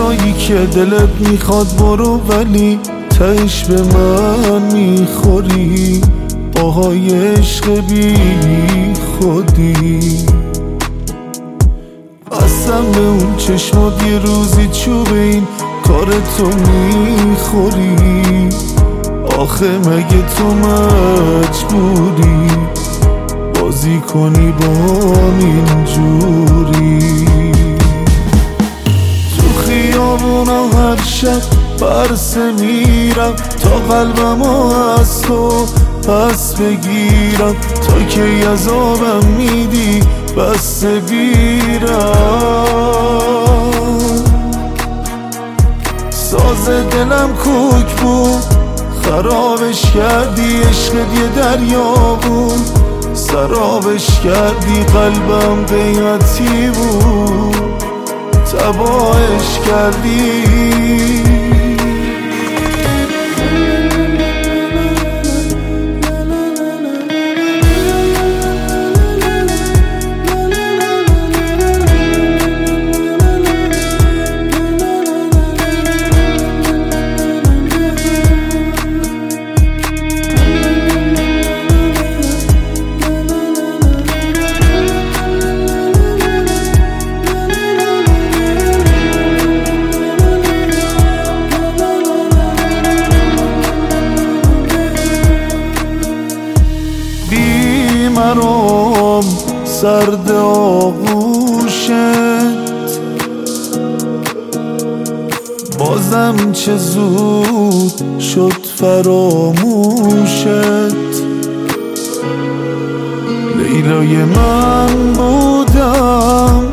جایی که دلت میخواد برو، ولی تهش به من میخوری. آهای عشق بی خودی، قسم به اون چشمات یه روزی چوب این کارتو میخوری. آخه مگه تو مجبوری بازی کنی با اینجوری؟ تو خیابونا هر شب برسه میرم تا قلبمو از تو پس بگیرم. تا که عذابم میدی بس بیرم. ساز دلم کوک بود خرابش کردی، عشقت یه دریا بود سرابش کردی. قلبم قیمتی بود تباهش کردی. مرام سرد آغوشت، بازم چه زود شد فراموشت. لیلای من بودم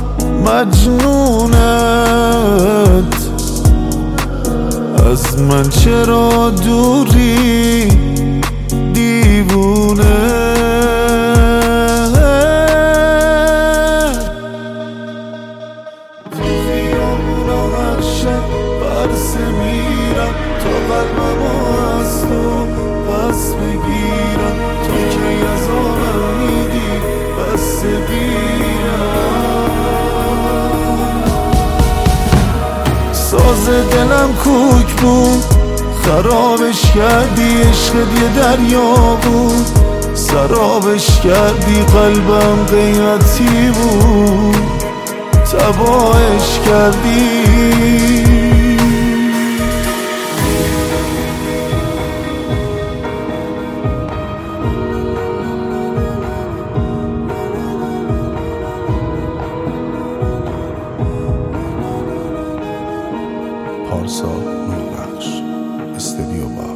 مجنونت، از من چرا دوری دیوونه؟ برسه میرم تا قلبمو از تو پس بگیرم. تا که عذابم میدی بس بیرم. ساز دلم کوک بود خرابش کردی، عشقت یه دریا بود سرابش کردی. قلبم قیمتی بود تباهش کردی. پارسا نوربخش، استودیو با